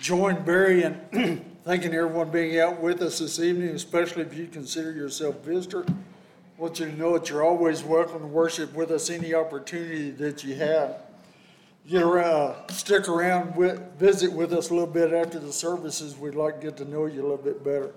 join Barry in thanking everyone being out with us this evening, especially if you consider yourself a visitor. I want you to know that you're always welcome to worship with us any opportunity that you have. Stick around, visit with us a little bit after the services. We'd like to get to know you a little bit better.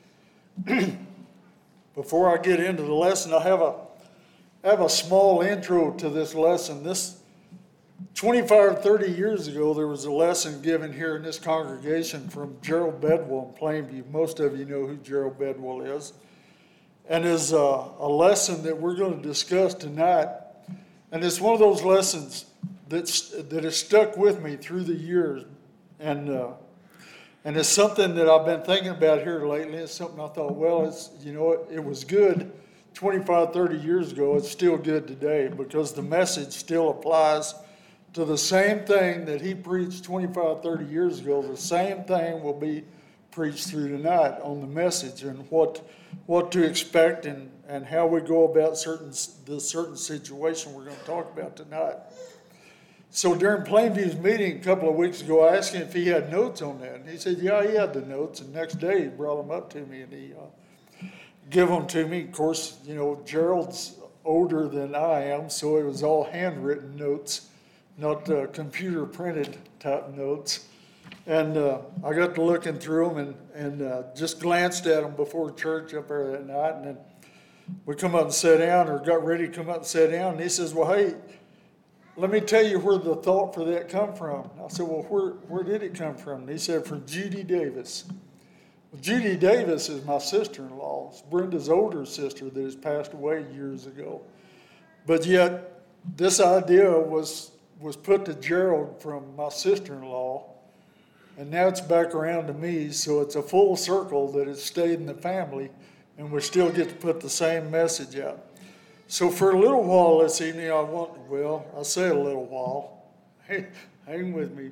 Before I get into the lesson, I have a small intro to this lesson. 25 or 30 years ago, there was a lesson given here in this congregation from Gerald Bedwell in Plainview. Most of you know who Gerald Bedwell is. And is a lesson that we're going to discuss tonight. And it's one of those lessons that has stuck with me through the years. And it's something that I've been thinking about here lately. It's something I thought, well, it was good 25, 30 years ago. It's still good today because the message still applies to the same thing that he preached 25, 30 years ago. The same thing will be preached through tonight on the message and what to expect and how we go about the certain situation we're going to talk about tonight. So during Plainview's meeting a couple of weeks ago, I asked him if he had notes on that. And he said, yeah, he had the notes. And next day he brought them up to me and he gave them to me. Of course, Gerald's older than I am, so it was all handwritten notes, not computer printed type notes. And I got to looking through them and just glanced at them before church up there that night. And then we come up and sat down, or got ready to come up and sit down. And he says, well, hey, let me tell you where the thought for that come from. I said, well, where did it come from? And he said, from Judy Davis. Well, Judy Davis is my sister-in-law. It's Brenda's older sister that has passed away years ago. But yet, this idea was put to Gerald from my sister-in-law, and now it's back around to me, so it's a full circle that has stayed in the family, and we still get to put the same message out. So for a little while this evening, I say a little while, hang with me.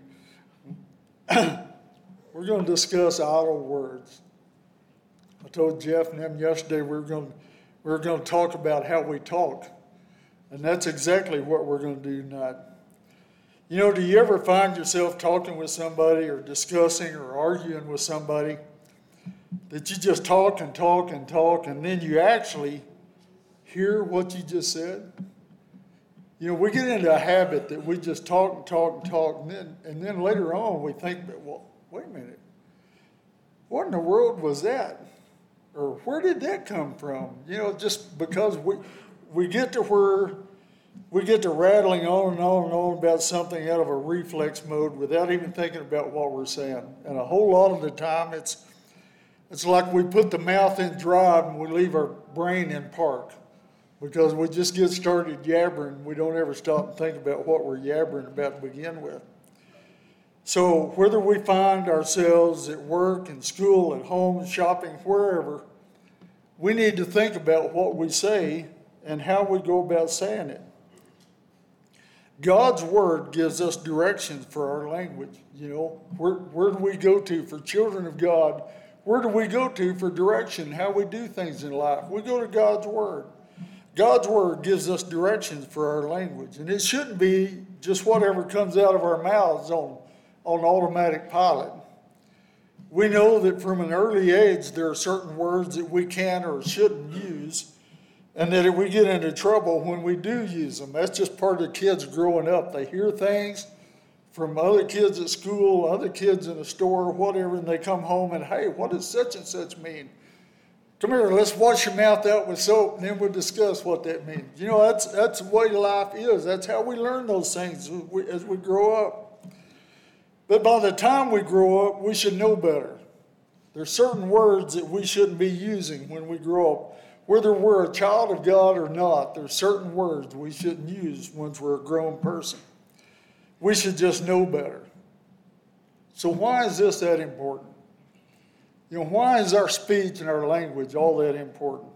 We're going to discuss idle words. I told Jeff and them yesterday we were going to talk about how we talk, and that's exactly what we're going to do tonight. Do you ever find yourself talking with somebody or discussing or arguing with somebody that you just talk and talk and talk, and then you actually hear what you just said? We get into a habit that we just talk and talk and talk, and then later on we think, well, wait a minute, what in the world was that? Or where did that come from? Just because we get to where we get to rattling on and on and on about something out of a reflex mode without even thinking about what we're saying. And a whole lot of the time, it's like we put the mouth in drive and we leave our brain in park because we just get started yabbering. We don't ever stop and think about what we're yabbering about to begin with. So whether we find ourselves at work, in school, at home, shopping, wherever, we need to think about what we say and how we go about saying it. God's word gives us directions for our language. Where do we go to for children of God? Where do we go to for direction, how we do things in life? We go to God's word. God's word gives us directions for our language. And it shouldn't be just whatever comes out of our mouths on automatic pilot. We know that from an early age there are certain words that we can or shouldn't use, and that if we get into trouble when we do use them. That's just part of kids growing up. They hear things from other kids at school, other kids in the store, whatever, and they come home and, hey, what does such and such mean? Come here, let's wash your mouth out with soap, and then we'll discuss what that means. That's the way life is. That's how we learn those things as we grow up. But by the time we grow up, we should know better. There's certain words that we shouldn't be using when we grow up. Whether we're a child of God or not, there's certain words we shouldn't use once we're a grown person. We should just know better. So why is this that important? Why is our speech and our language all that important?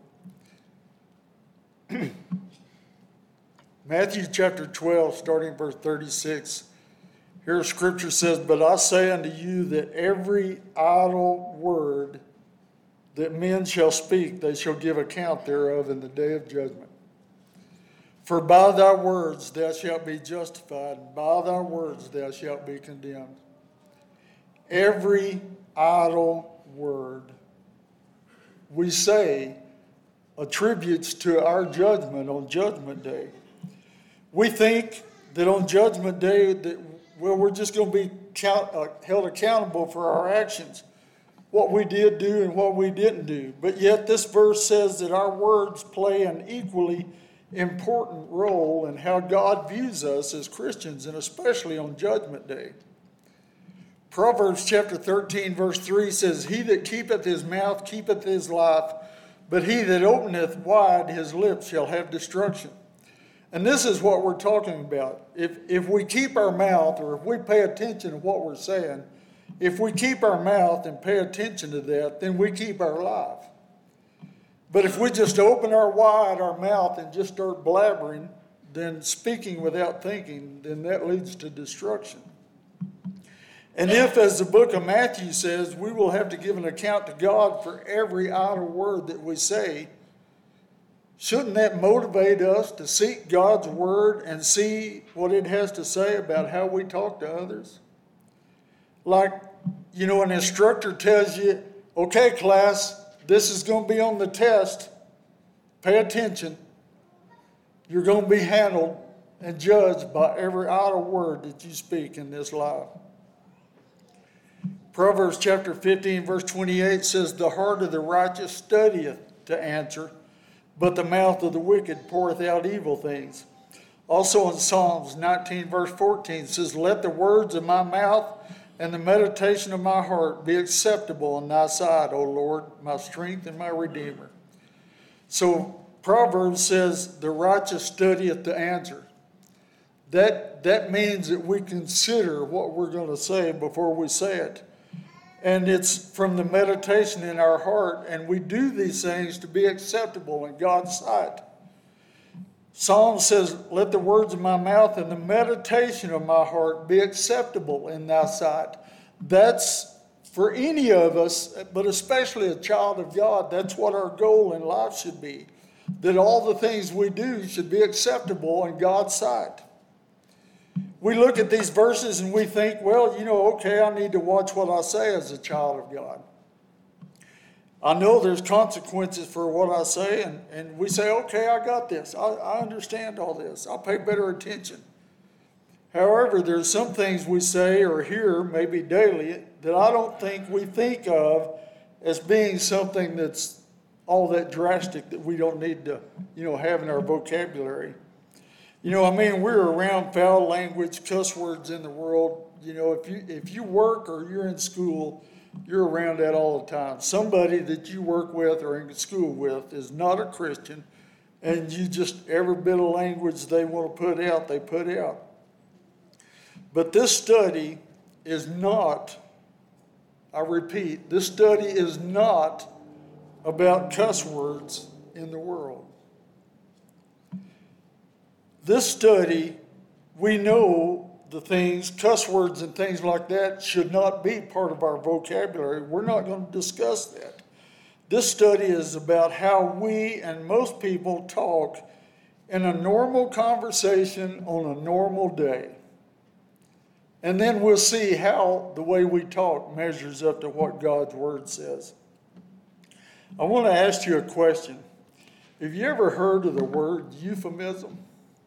Matthew chapter 12, starting verse 36. Here scripture says, but I say unto you that every idle word that men shall speak, they shall give account thereof in the day of judgment. For by thy words thou shalt be justified, and by thy words thou shalt be condemned. every idle word we say attributes to our judgment on Judgment Day. We think that on Judgment Day that, well, we're just going to be held accountable for our actions, what we did do and what we didn't do. But yet this verse says that our words play an equally important role in how God views us as Christians, and especially on Judgment Day. Proverbs chapter 13 verse 3 says, "He that keepeth his mouth keepeth his life, but he that openeth wide his lips shall have destruction." And this is what we're talking about. If we keep our mouth, or if we pay attention to what we're saying, if we keep our mouth and pay attention to that, then we keep our life. But if we just open our mouth and just start blabbering, then speaking without thinking, then that leads to destruction. And if, as the book of Matthew says, we will have to give an account to God for every idle word that we say, shouldn't that motivate us to seek God's word and see what it has to say about how we talk to others? Like, an instructor tells you, okay, class, this is going to be on the test. Pay attention. You're going to be handled and judged by every idle word that you speak in this life. Proverbs chapter 15, verse 28 says, "The heart of the righteous studieth to answer, but the mouth of the wicked poureth out evil things." Also in Psalms 19, verse 14 says, "Let the words of my mouth and the meditation of my heart be acceptable in thy sight, O Lord, my strength and my redeemer." So Proverbs says, the righteous studieth to answer. That means that we consider what we're going to say before we say it. And it's from the meditation in our heart, and we do these things to be acceptable in God's sight. Psalm says, "Let the words of my mouth and the meditation of my heart be acceptable in thy sight." That's for any of us, but especially a child of God, that's what our goal in life should be. That all the things we do should be acceptable in God's sight. We look at these verses and we think, well, okay, I need to watch what I say as a child of God. I know there's consequences for what I say, and we say, okay, I got this. I understand all this. I'll pay better attention. However, there's some things we say or hear, maybe daily, that I don't think we think of as being something that's all that drastic that we don't need to, have in our vocabulary. We're around foul language, cuss words in the world. If you work or you're in school, you're around that all the time. Somebody that you work with or in school with is not a Christian, and you just, every bit of language they want to put out, they put out. But this study is not, I repeat, this study is not about cuss words in the world. This study, we know the things, cuss words and things like that should not be part of our vocabulary. We're not going to discuss that. This study is about how we and most people talk in a normal conversation on a normal day. And then we'll see how the way we talk measures up to what God's word says. I want to ask you a question. Have you ever heard of the word euphemism?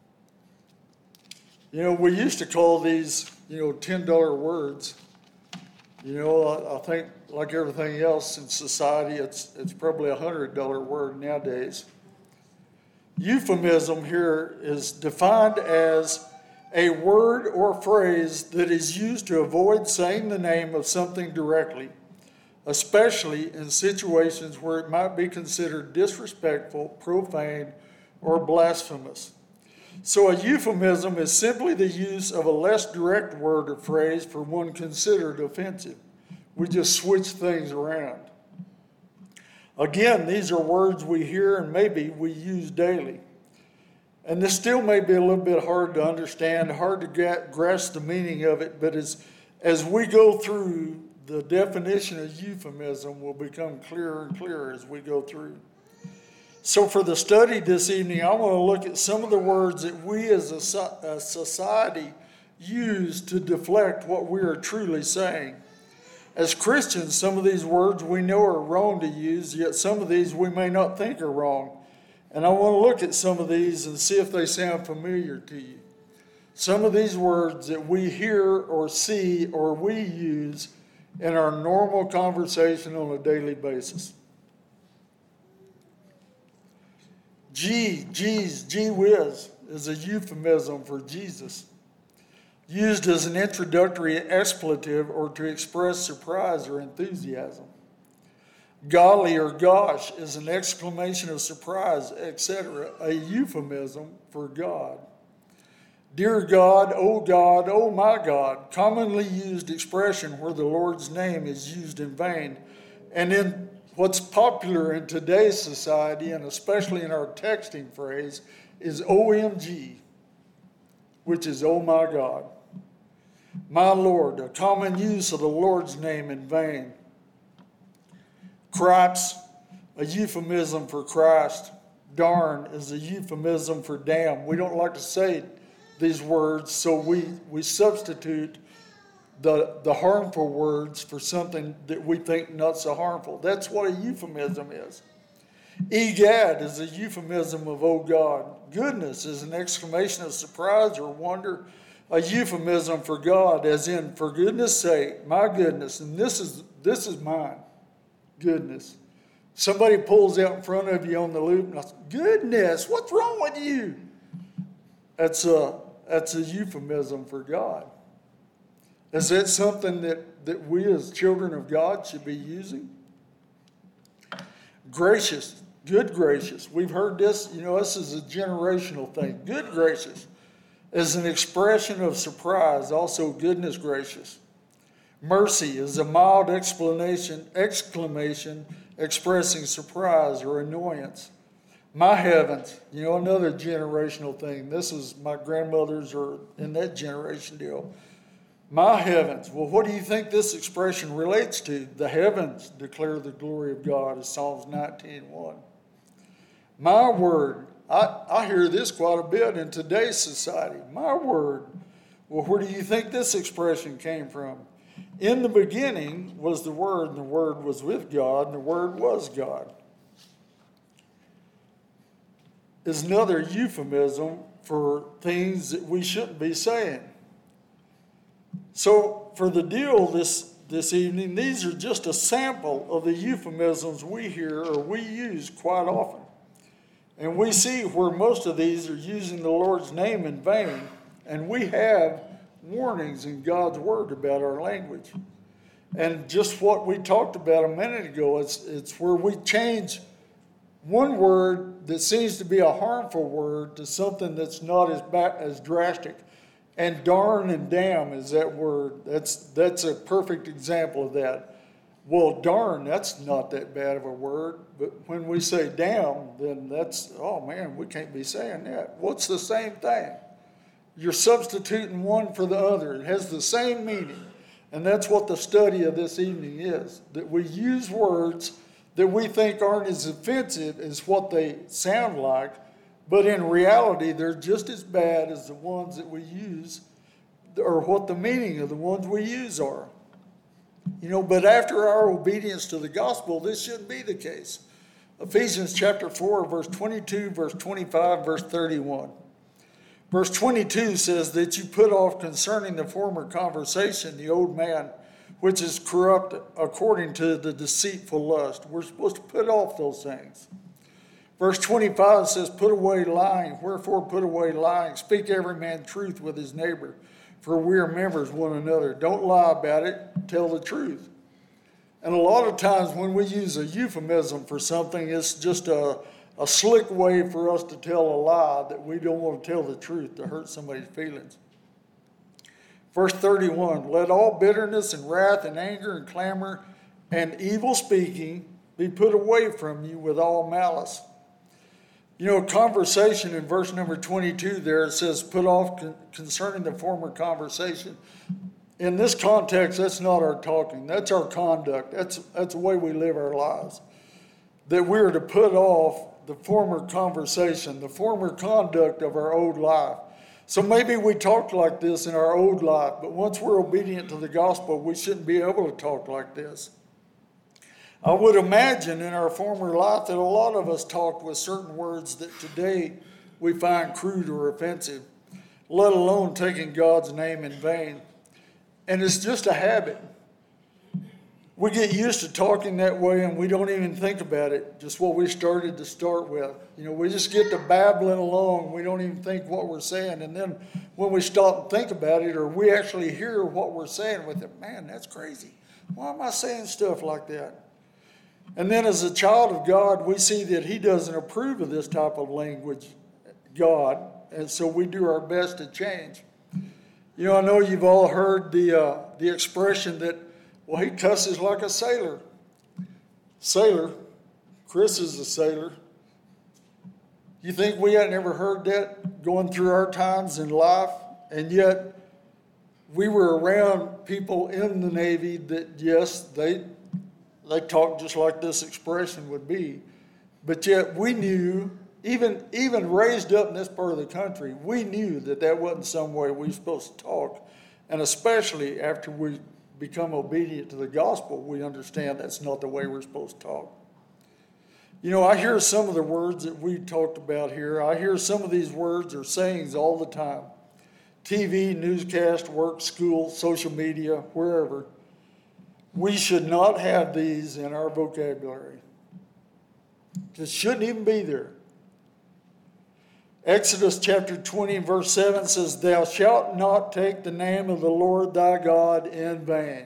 We used to call these, $10 words. I think like everything else in society, it's probably a $100 word nowadays. Euphemism here is defined as a word or phrase that is used to avoid saying the name of something directly, especially in situations where it might be considered disrespectful, profane, or blasphemous. So a euphemism is simply the use of a less direct word or phrase for one considered offensive. We just switch things around. Again, these are words we hear and maybe we use daily. And this still may be a little bit hard to understand, hard to grasp the meaning of it, but as we go through, the definition of euphemism will become clearer and clearer as we go through. So for the study this evening, I want to look at some of the words that we as a society use to deflect what we are truly saying. As Christians, some of these words we know are wrong to use, yet some of these we may not think are wrong. And I want to look at some of these and see if they sound familiar to you. Some of these words that we hear or see or we use in our normal conversation on a daily basis. Gee whiz is a euphemism for Jesus, used as an introductory expletive or to express surprise or enthusiasm. Golly or gosh is an exclamation of surprise, etc., a euphemism for God. Dear God, oh my God, commonly used expression where the Lord's name is used in vain. And in what's popular in today's society, and especially in our texting phrase, is OMG, which is oh my God. My Lord, a common use of the Lord's name in vain. Cripes, a euphemism for Christ. Darn is a euphemism for damn. We don't like to say these words, so we substitute the harmful words for something that we think not so harmful. That's what a euphemism is. Egad is a euphemism of oh God. Goodness is an exclamation of surprise or wonder, a euphemism for God, as in, for goodness sake, my goodness, and this is mine, goodness. Somebody pulls out in front of you on the loop, and I say, goodness, what's wrong with you? That's a euphemism for God. Is that something that we as children of God should be using? Gracious, good gracious. We've heard this, this is a generational thing. Good gracious is an expression of surprise, also goodness gracious. Mercy is a mild exclamation expressing surprise or annoyance. My heavens, another generational thing. This is my grandmothers are in that generation deal. My heavens. Well, what do you think this expression relates to? The heavens declare the glory of God, as Psalms 19:1. My word. I hear this quite a bit in today's society. My word. Well, where do you think this expression came from? In the beginning was the Word, and the Word was with God, and the Word was God. Is another euphemism for things that we shouldn't be saying. So for the deal this evening, these are just a sample of the euphemisms we hear or we use quite often. And we see where most of these are using the Lord's name in vain, and we have warnings in God's Word about our language. And just what we talked about a minute ago, it's where we change one word that seems to be a harmful word to something that's not as drastic. And darn and damn is that word. That's a perfect example of that. Well, darn, that's not that bad of a word. But when we say damn, then that's, oh man, we can't be saying that. Well, it's the same thing. You're substituting one for the other. It has the same meaning. And that's what the study of this evening is. That we use words that we think aren't as offensive as what they sound like, but in reality, they're just as bad as the ones that we use, or what the meaning of the ones we use are. But after our obedience to the gospel, this shouldn't be the case. Ephesians chapter 4, verse 22, verse 25, verse 31. Verse 22 says that you put off concerning the former conversation the old man, which is corrupt according to the deceitful lust. We're supposed to put off those things. Verse 25 says, put away lying. Wherefore put away lying. Speak every man truth with his neighbor, for we are members one another. Don't lie about it. Tell the truth. And a lot of times when we use a euphemism for something, it's just a slick way for us to tell a lie that we don't want to tell the truth to hurt somebody's feelings. Verse 31, let all bitterness and wrath and anger and clamor and evil speaking be put away from you with all malice. Conversation in verse number 22 there, it says put off concerning the former conversation. In this context, that's not our talking. That's our conduct. That's the way we live our lives. That we are to put off the former conversation, the former conduct of our old life. So maybe we talked like this in our old life, but once we're obedient to the gospel, we shouldn't be able to talk like this. I would imagine in our former life that a lot of us talked with certain words that today we find crude or offensive, let alone taking God's name in vain. And it's just a habit. We get used to talking that way and we don't even think about it, just what we started to start with. We just get to babbling along. We don't even think what we're saying. And then when we stop and think about it, or we actually hear what we're saying with it, man, that's crazy. Why am I saying stuff like that? And then as a child of God, we see that he doesn't approve of this type of language, God, and so we do our best to change. I know you've all heard the expression that, well, he cusses like a sailor. Sailor. Chris is a sailor. You think we hadn't ever heard that going through our times in life? And yet, we were around people in the Navy that, yes, they talked just like this expression would be. But yet we knew, even raised up in this part of the country, we knew that wasn't some way we were supposed to talk. And especially after we become obedient to the gospel, we understand that's not the way we're supposed to talk. I hear some of the words that we talked about here. I hear some of these words or sayings all the time. TV, newscast, work, school, social media, wherever. We should not have these in our vocabulary. It shouldn't even be there. Exodus chapter 20 verse 7 says, "Thou shalt not take the name of the Lord thy God in vain."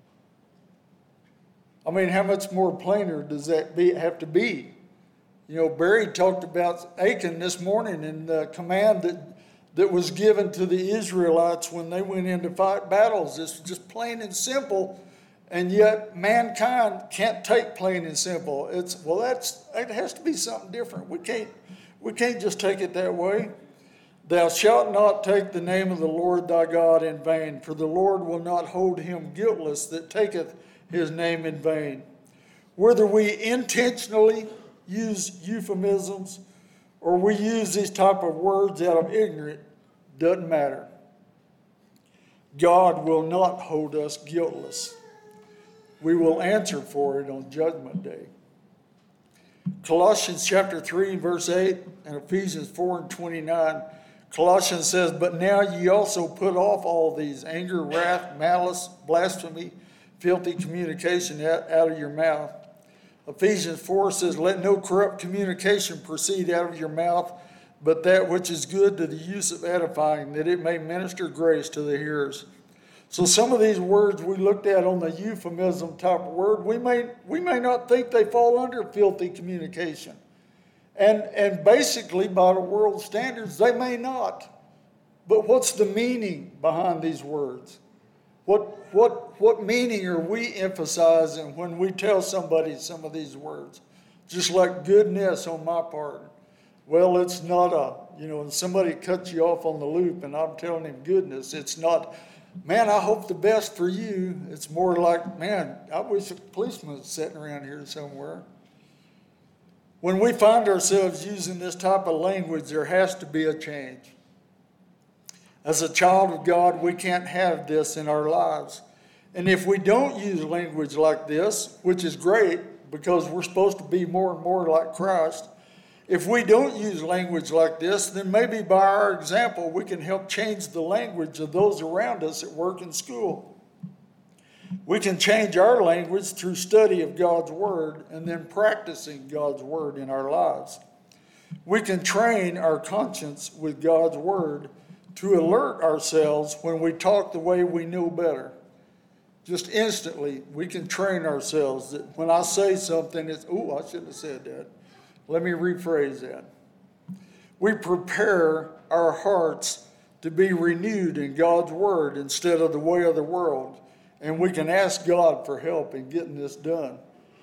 I mean, how much more plainer does that have to be? Barry talked about Achan this morning and the command that was given to the Israelites when they went in to fight battles. It's just plain and simple, and yet mankind can't take plain and simple. It has to be something different. We can't just take it that way. "Thou shalt not take the name of the Lord thy God in vain, for the Lord will not hold him guiltless that taketh his name in vain." Whether we intentionally use euphemisms or we use these type of words out of ignorance, doesn't matter. God will not hold us guiltless. We will answer for it on Judgment Day. Colossians chapter 3, verse 8, and Ephesians 4 and 29. Colossians says, "But now ye also put off all these, anger, wrath, malice, blasphemy, filthy communication out of your mouth." Ephesians 4 says, "Let no corrupt communication proceed out of your mouth, but that which is good to the use of edifying, that it may minister grace to the hearers." So some of these words we looked at on the euphemism type of word, we may not think they fall under filthy communication. And basically, by the world standards, they may not. But what's the meaning behind these words? What meaning are we emphasizing when we tell somebody some of these words? Just like goodness on my part. Well, it's not when somebody cuts you off on the loop and I'm telling him goodness, it's not, "Man, I hope the best for you." It's more like, "Man, I wish a policeman was sitting around here somewhere." When we find ourselves using this type of language, there has to be a change. As a child of God, we can't have this in our lives. And if we don't use language like this, which is great because we're supposed to be more and more like Christ, if we don't use language like this, then maybe by our example, we can help change the language of those around us at work and school. We can change our language through study of God's Word and then practicing God's Word in our lives. We can train our conscience with God's Word to alert ourselves when we talk the way we know better. Just instantly, we can train ourselves that when I say something, it's, "Ooh, I shouldn't have said that. Let me rephrase that." We prepare our hearts to be renewed in God's Word instead of the way of the world. And we can ask God for help in getting this done.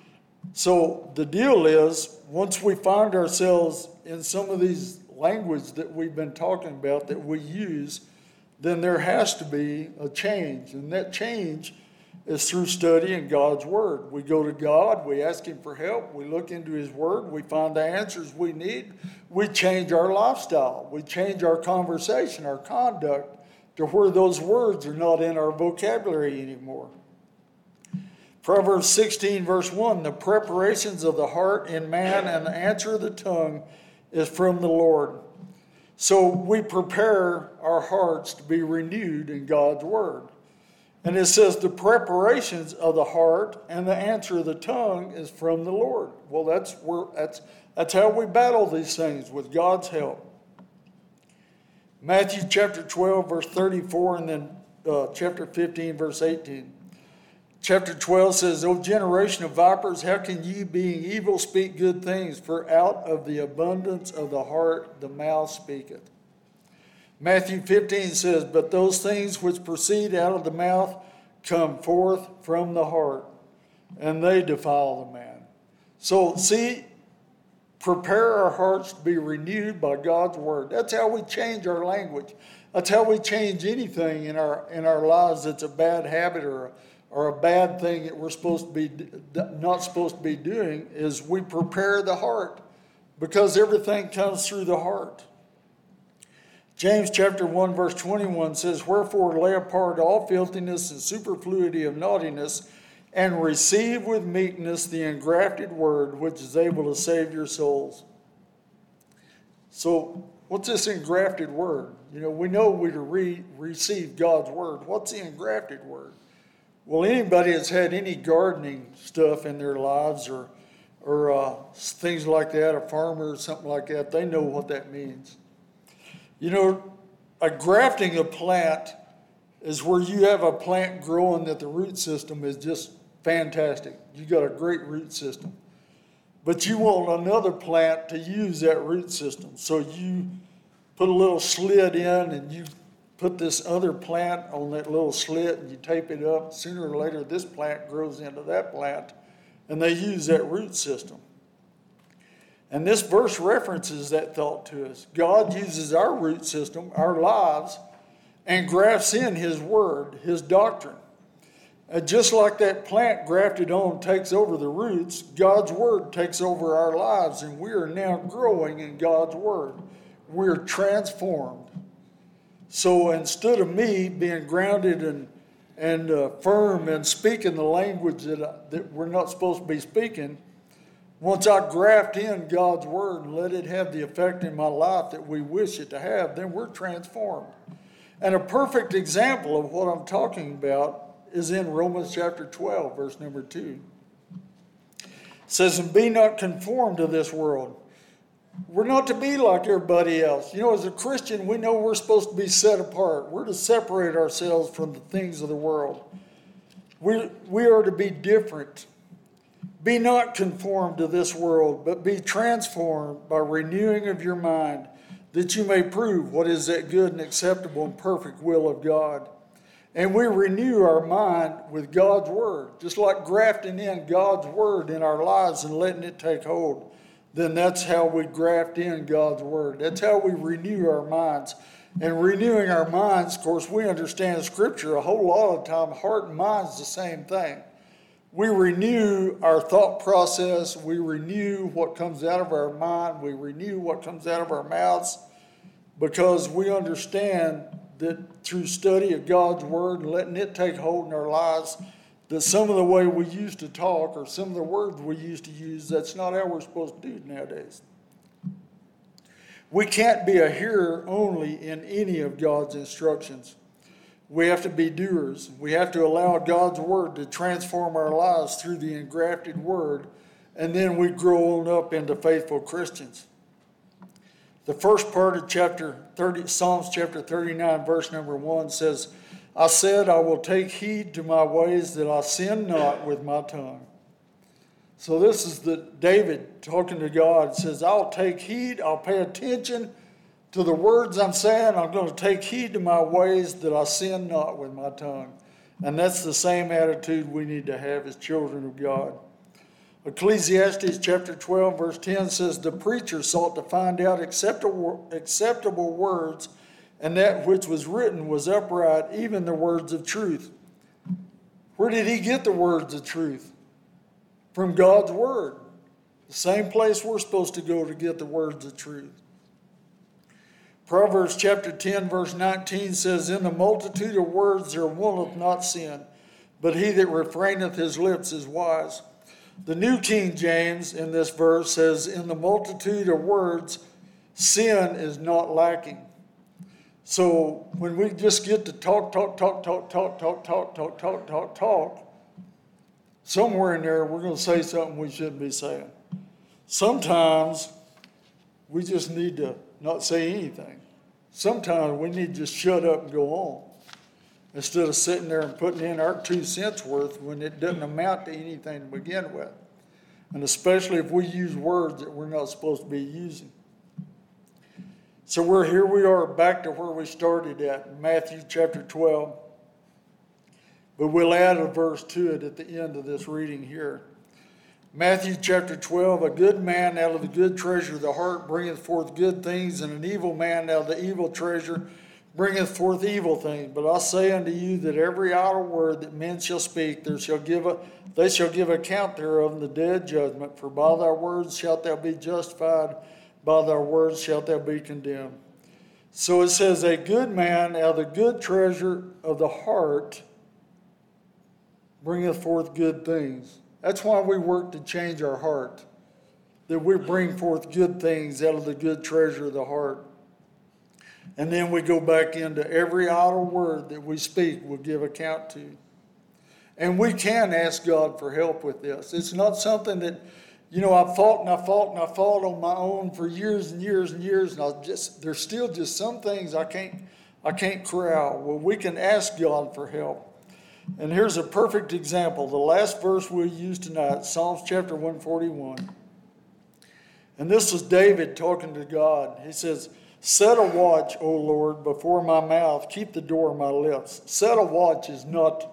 So the deal is, once we find ourselves in some of these language that we've been talking about that we use, then there has to be a change. And that change is through studying God's Word. We go to God, we ask Him for help, we look into His Word, we find the answers we need, we change our lifestyle, we change our conversation, our conduct, to where those words are not in our vocabulary anymore. Proverbs 16, verse 1, the preparations of the heart in man and the answer of the tongue is from the Lord. So we prepare our hearts to be renewed in God's Word. And it says the preparations of the heart and the answer of the tongue is from the Lord. Well, that's how we battle these things, with God's help. Matthew chapter 12, verse 34, and then chapter 15, verse 18. Chapter 12 says, O generation of vipers, how can ye, being evil, speak good things? For out of the abundance of the heart the mouth speaketh. Matthew 15 says, but those things which proceed out of the mouth come forth from the heart, and they defile the man. So, see, prepare our hearts to be renewed by God's Word. That's how we change our language. That's how we change anything in our lives that's a bad habit or a bad thing that we're supposed to be not supposed to be doing, is we prepare the heart, because everything comes through the heart. James chapter 1 verse 21 says, wherefore lay apart all filthiness and superfluity of naughtiness, and receive with meekness the engrafted word, which is able to save your souls. So what's this engrafted word? We know we're to receive God's word. What's the engrafted word? Well, anybody that's had any gardening stuff in their lives or things like that, a farmer or something like that, they know what that means. A grafting a plant is where you have a plant growing that the root system is just fantastic. You got a great root system. But you want another plant to use that root system. So you put a little slit in and you put this other plant on that little slit and you tape it up. Sooner or later, this plant grows into that plant, and they use that root system. And this verse references that thought to us. God uses our root system, our lives, and grafts in His Word, His doctrine. And just like that plant grafted on takes over the roots, God's Word takes over our lives, and we are now growing in God's Word. We're transformed. So instead of me being grounded and firm and speaking the language that we're not supposed to be speaking, once I graft in God's Word and let it have the effect in my life that we wish it to have, then we're transformed. And a perfect example of what I'm talking about is in Romans chapter 12, verse number 2. It says, and be not conformed to this world. We're not to be like everybody else. As a Christian, we know we're supposed to be set apart. We're to separate ourselves from the things of the world. We are to be different. Be not conformed to this world, but be transformed by renewing of your mind, that you may prove what is that good and acceptable and perfect will of God. And we renew our mind with God's Word, just like grafting in God's Word in our lives and letting it take hold. Then that's how we graft in God's Word. That's how we renew our minds. And renewing our minds, of course, we understand Scripture a whole lot of the time. Heart and mind's the same thing. We renew our thought process. We renew what comes out of our mind. We renew what comes out of our mouths, because we understand that through study of God's Word and letting it take hold in our lives, that some of the way we used to talk or some of the words we used to use, that's not how we're supposed to do it nowadays. We can't be a hearer only in any of God's instructions. We have to be doers. We have to allow God's Word to transform our lives through the engrafted Word, and then we grow on up into faithful Christians. The first part of Psalms chapter 39, verse number 1 says, I said, I will take heed to my ways, that I sin not with my tongue. So this is David talking to God. Says, I'll take heed, I'll pay attention to the words I'm saying. I'm going to take heed to my ways, that I sin not with my tongue. And that's the same attitude we need to have as children of God. Ecclesiastes chapter 12, verse 10 says, the preacher sought to find out acceptable words, and that which was written was upright, even the words of truth. Where did he get the words of truth? From God's word. The same place we're supposed to go to get the words of truth. Proverbs chapter 10 verse 19 says, in the multitude of words there willeth not sin, but he that refraineth his lips is wise. The New King James in this verse says, in the multitude of words sin is not lacking. So when we just get to talk, somewhere in there we're going to say something we shouldn't be saying. Sometimes we just need to not say anything. Sometimes we need to just shut up and go on instead of sitting there and putting in our 2 cents worth when it doesn't amount to anything to begin with. And especially if we use words that we're not supposed to be using. So we are back to where we started at, Matthew chapter 12. But we'll add a verse to it at the end of this reading here. Matthew chapter 12, a good man out of the good treasure of the heart bringeth forth good things, and an evil man out of the evil treasure bringeth forth evil things. But I say unto you that every idle word that men shall speak, they shall give account thereof in the day of judgment. For by thy words shalt thou be justified, by thy words shalt thou be condemned. So it says, a good man out of the good treasure of the heart bringeth forth good things. That's why we work to change our heart, that we bring forth good things out of the good treasure of the heart. And then we go back into every idle word that we speak, we'll give account to. And we can ask God for help with this. It's not something that, I've fought on my own for years and years and years, and there's still just some things I can't corral. Well, we can ask God for help. And here's a perfect example. The last verse we'll use tonight, Psalms chapter 141. And this is David talking to God. He says, set a watch, O Lord, before my mouth. Keep the door of my lips. Set a watch is not,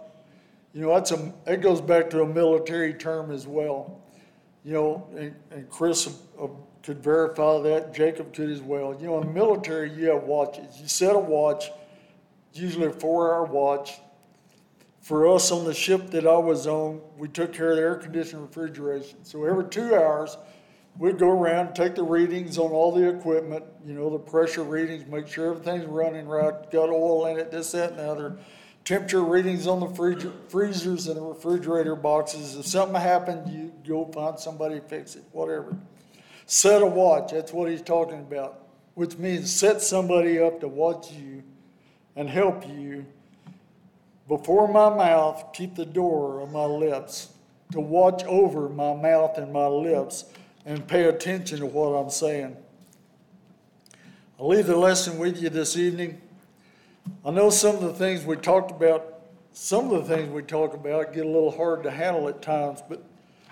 it goes back to a military term as well. And Chris could verify that. Jacob could as well. In the military, you have watches. You set a watch, usually a 4-hour watch. For us on the ship that I was on, we took care of the air conditioning refrigeration. So every 2 hours, we'd go around and take the readings on all the equipment, the pressure readings, make sure everything's running right, got oil in it, this, that, and the other. Temperature readings on the freezers and the refrigerator boxes. If something happened, you go find somebody to fix it, whatever. Set a watch, that's what he's talking about, which means set somebody up to watch you and help you. Before my mouth, keep the door of my lips, to watch over my mouth and my lips and pay attention to what I'm saying. I'll leave the lesson with you this evening. I know some of the things we talk about get a little hard to handle at times, but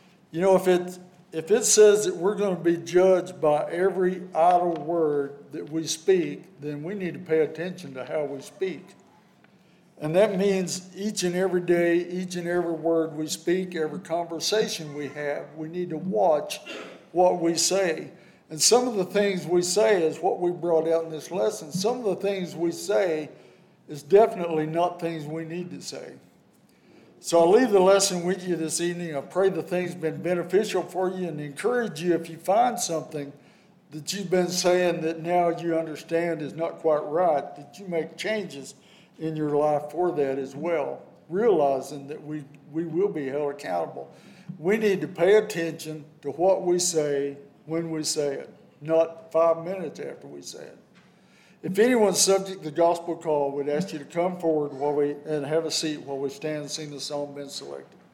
if it says that we're going to be judged by every idle word that we speak, then we need to pay attention to how we speak. And that means each and every day, each and every word we speak, every conversation we have, we need to watch what we say. And some of the things we say is what we brought out in this lesson. Some of the things we say is definitely not things we need to say. So I'll leave the lesson with you this evening. I pray the thing's been beneficial for you and encourage you if you find something that you've been saying that now you understand is not quite right, that you make changes in your life for that as well, realizing that we will be held accountable. We need to pay attention to what we say when we say it, not 5 minutes after we say it. If anyone's subject to the gospel call, we'd ask you to come forward and have a seat while we stand and sing the song been selected.